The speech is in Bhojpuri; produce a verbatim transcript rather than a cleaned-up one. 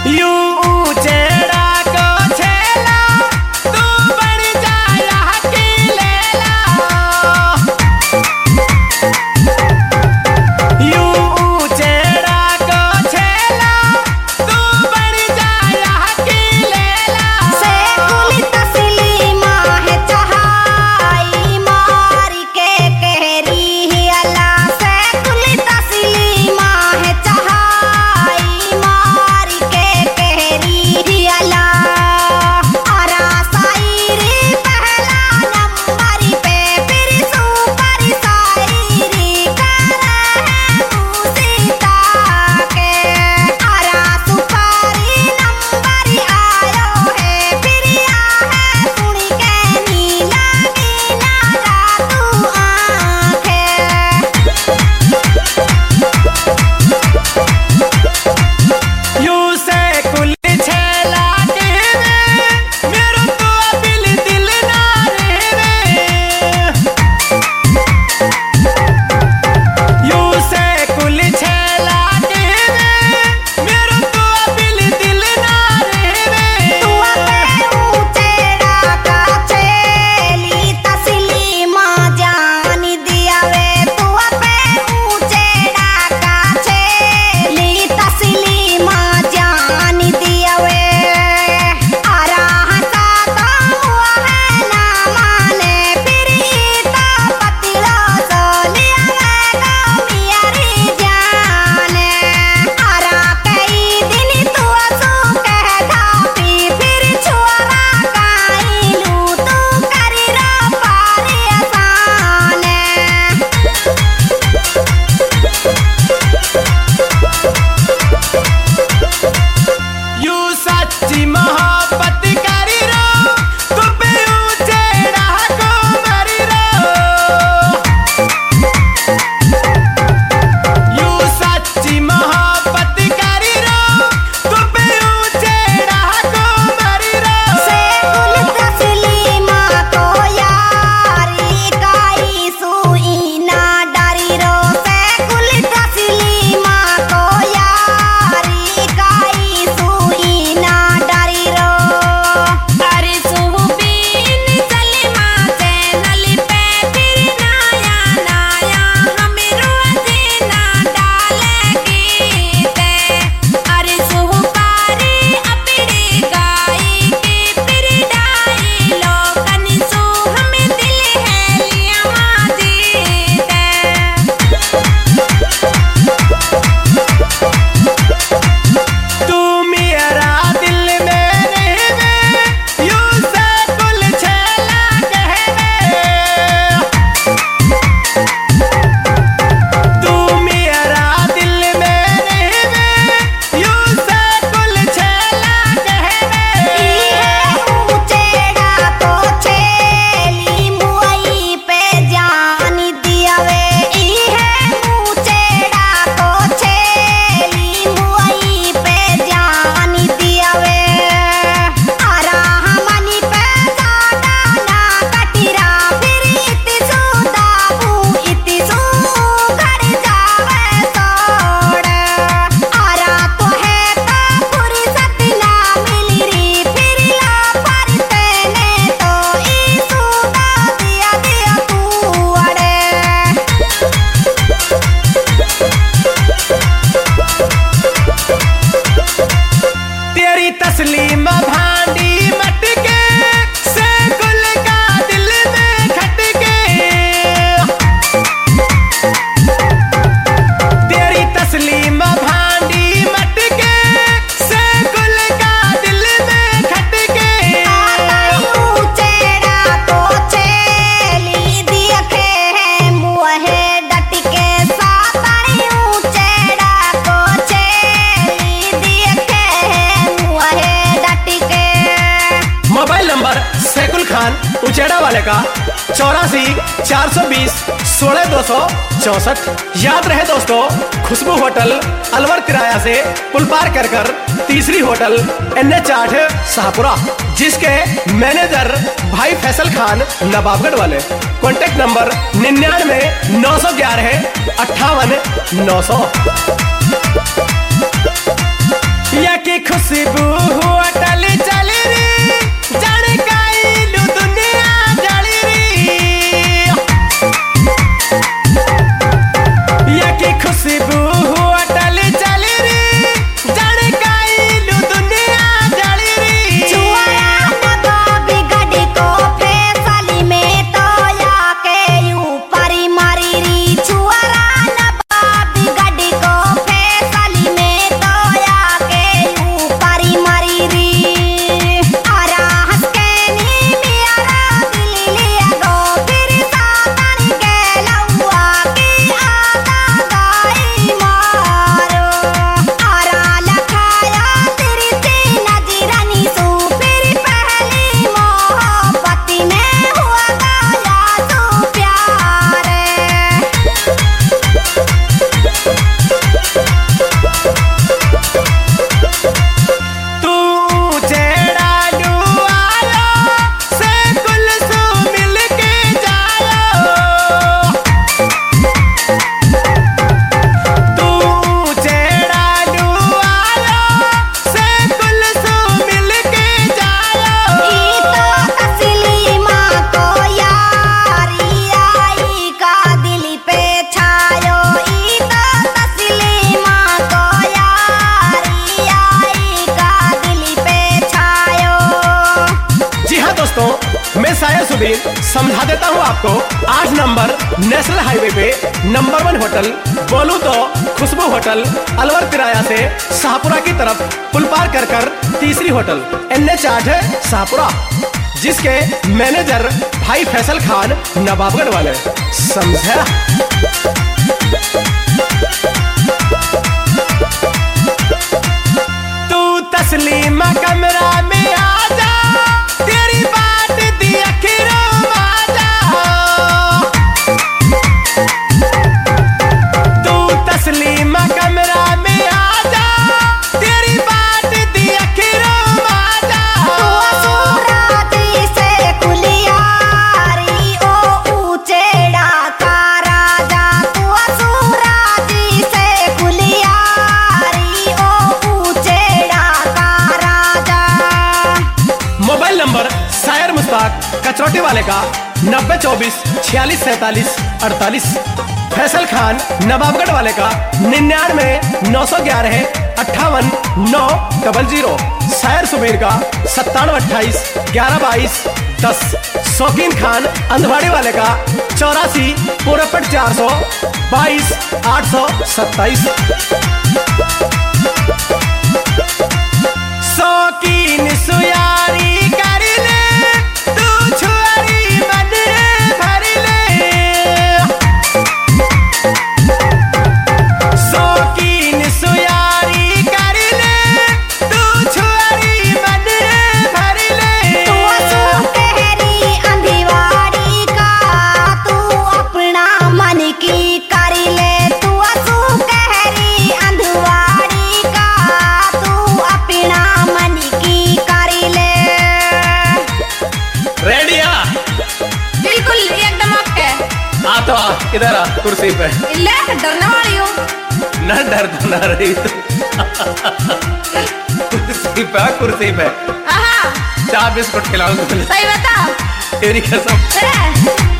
यू ऊंचेड़ा को छेला तू बन जाया की लेला। यू ऊंचेड़ा को छेला तू बन जाया की लेला। से कुल तस्लीमा है चहाई मार के कहरी ही अला। से कुल तस्लीमा है चहाई मार के कहरी ही अला। आरा सायरी पहला नंबर पे फिर सुपर सायरी कर है तू सीता के। आरा सुपारी नंबर आयो है फिर आ है सुन के नीला नीला तू आंखें। यू से कुल छेला के मेरो तो दिल दिल ना रे। यू से कुल छेला के मेरो तो दिल दिल ना रे। तू अपने ऊंचेड़ा का छेली तस्लीमा जान दिया वे। तू अपने ऊंचेड़ा का छेली तस्लीमा जान दिया वे। आरा हंसाता हुआ है ना माने फिर इता पतिलो सो लिया वे गो मियारी जाने। आरा कई दिन तू असू कह धापी फिर छुआरा काई लू तू करी रो पारी आसाने। यू सच्ची मोहब्बत करी रो तू पे ऊंचेड़ा को मरी रो। यू सच्ची मोहब्बत करी रो तू पे ऊंचेड़ा को मरी रो। से कुल तस्लीमा को यारी काई सुई ना डरी रो। से कुल तस्लीमा को यारी काई सुई ना डरी रो। अरे सुबीन सलीमा से नली पे फिर नाया नाया हमरो जीना डालेगी ते। अरे सुपारी अपनी गाई की फिर डाई लोकन सु हमें दिल है लिया माजी तू मेरा दिल में रहवे यू से कुल छेला कहवे। तू मेरा दिल में रहवे यू से कुल छेला कहवे। ऊंचेड़ा को छेली मुई पे जान दिया वे। ई है ऊंचेड़ा को छेली मुई पे जान दिया वे। आरा हमनी पे ज्यादा ना कटिरा फिर इति सुदाबू इति सुघड़ जावे सोड़। आरा तो है तो फुर्सत ना मिली री फिर ला फरते ने तो ई सुदा दिया दिया तू अड़े। तेरी तस्लीम भांडी मटके से गुल का दिल में खटके। तेरी तस्लीम भांडी मटके से गुल का दिल में खटके। ऊंचेड़ा को छेली दिखे है मुहे डटके। सातरी ऊंचेड़ा को छेली दिखे है मुहे डटके। मोबाइल नंबर सैकुल खान उचेड़ा वाले का चौरासी चार सौ बीस सोलह दो सौ चौसठ। याद रहे दोस्तों, खुशबू होटल अलवर किराया से पुल पार कर कर तीसरी होटल एन एच आठ शाहपुरा, जिसके मैनेजर भाई फैसल खान नवाबगढ़ वाले। कॉन्टेक्ट नंबर निन्यानवे नौ सौ ग्यारह अट्ठावन नौ सौ। या की खुशबू होटल चल री जाने काइलू दुनिया जली री या की खुशबू होटल चल री जाने काइलू दुनिया जली री छुआया न बाबी गड्डी को फैसली में तो या के ऊपर मारी री छुआया न बाबी गड्डी को फैसली में तो या के ऊपर मारी री आरा हंस के नी मेरा दिल लिया गो फिर सातन के लौआ की आदा गाई मारो आरा लखाया तेरी सी नजरानी सू फिर पहली मोहब्बत में हुआ गाया तू प्यार तू चेड़ा डुआलो से कुलसू मिल के जालो तू चेड़ा डुआलो से कुलसू मिल के जालो ई तो तस्लीमा को यारी आई का दिल पे छायो ई तो तस्लीमा को यारी आई का दिल पे छायो जी हाँ दोस्तों, मैं सायर सुबीर समझा देता हूँ आपको। आठ नंबर नेशनल हाईवे पे नंबर वन होटल बोलूं तो खुशबू होटल अलवर किराया से शाहपुरा की तरफ पुल पार कर कर तीसरी होटल एन एच आठ है शाहपुरा, जिसके मैनेजर भाई फैसल खान नवाबगढ़ वाले। समझा? तू तस्लीमा कमरा में आ जा तेरी बात दी अखिरों आजा तू तस्लीमा कमरा में आ जा तेरी बात दी अखिरों आजा तू सूरती से कुलियारी ओ ऊंचेड़ा का राजा तू सूरती से कुलियारी ओ ऊंचेड़ा का राजा मोबाइल नंबर शायर मुश्ताक कचरौटी वाले का नब्बे चौबीस छियालीस सैतालीस अड़तालीस, फैसल खान नवाबगढ़ वाले का निन्यानवे नौ सौ ग्यारह अट्ठावन नौ डबल जीरो, शायर सुबीर का सत्तानवे अट्ठाईस ग्यारह बाईस दस, शौकीन खान अंधवाड़ी वाले का चौरासी पूरपट चार सौ बाईस आठ सौ सत्ताईस। शौकीन सुयारी कर ले तू छुआरी मन भर ले शौकीन सुयारी कर ले तू छुआरी मन भर ले तू सुकहरी अंधिवाड़ी का तू अपना मन की कर ले तू सुकहरी अंधवाड़ी का तू अपना मन की कर ले रेडिया बिल्कुल एकदम ओके आ तो आ, इधर आ कुर्सी पे। ले डरने वाली हूँ न डर तो न रही तो कुर्सी पे आ, कुर्सी पे आहा चाय बिस्कुट खिलाऊंगा सही बता तेरी कसम। ए,